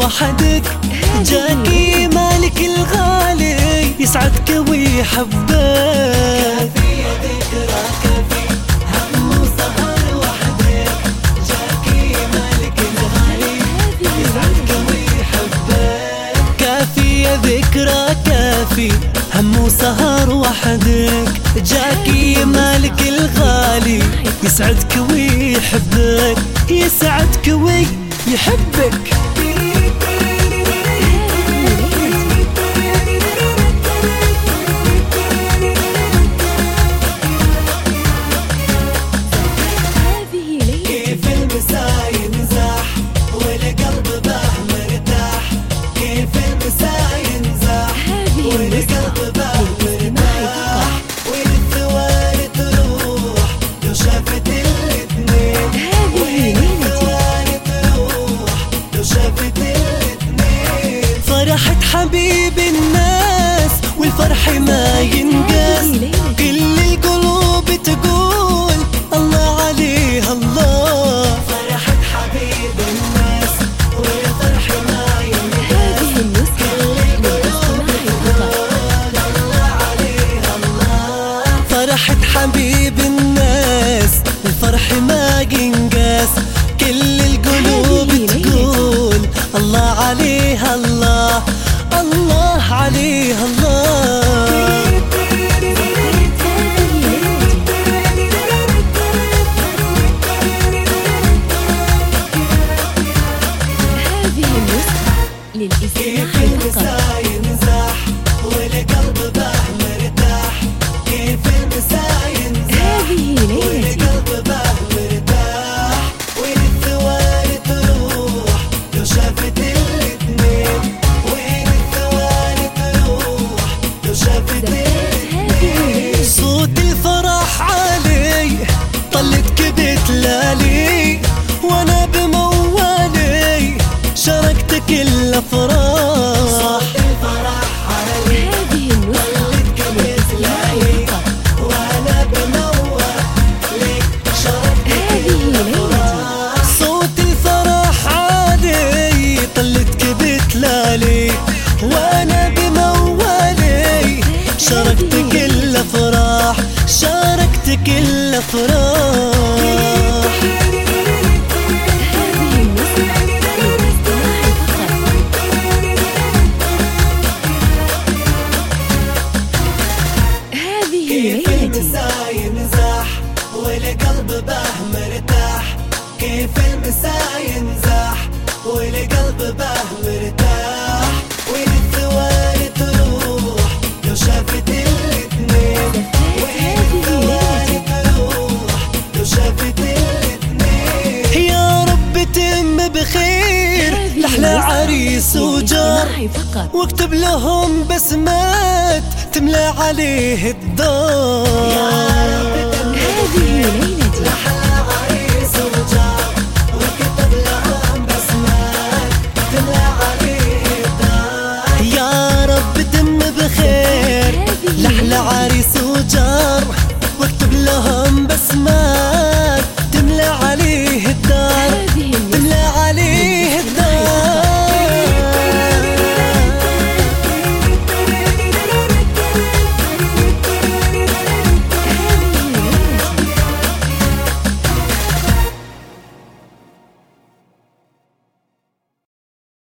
وحدك، جاكي مالك الغالي يسعدك ويحبك. كافية ذكرى كافي هم وسهر وحدك، جاكي مالك الغالي يسعدك ويحبك. كافية ذكرى كافي هم وسهر وحدك، جاكي مالك الغالي يسعدك ويحبك، يسعدك ويحبك. كيف المساء ينزح والقلب به مرتاح، كيف المساء ينزح والقلب به مرتاح، والثواني تروح لو شافت الاثنين، والثواني تروح لو شافت الاثنين. فرحة حبيب الناس والفرح ما ينقاس، كل القلوب تقول الله عليها الله. فرحة حبيب الناس والفرح ما ينقاس، كل القلوب تقول الله عليها الله. فرحة حبيب الناس الفرح ما ينقاس، كل القلوب تقول الله عليها الله، الله عليها الله. كيف المساء ينزح والقلب به مرتاح، كيف المساء ينزح والقلب به مرتاح، والثواني تروح لو شافت الاثنين، والثواني تروح لو شافت الاثنين. صوت الفرح عالي طلت كبت لالي، وانا بموالي شاركتك الافراح. صوت الفرح عالي طلت كبت لالي، وانا بموالي شاركتك الافراح. صوت الفرح عالي طلت كبت لالي، وانا بموالي شاركتك الافراح، شاركتك الافراح. كيف المساء ينزح والقلب به مرتاح، كيف المساء ينزح والقلب به مرتاح، والثواني تروح لو شافت الاثنين، والثواني تروح لو شافت الاثنين. يا رب تم بخير لأحلى عريس وجار، واكتب لهم بسمات تملى عليه الدار. يا رب تم بخير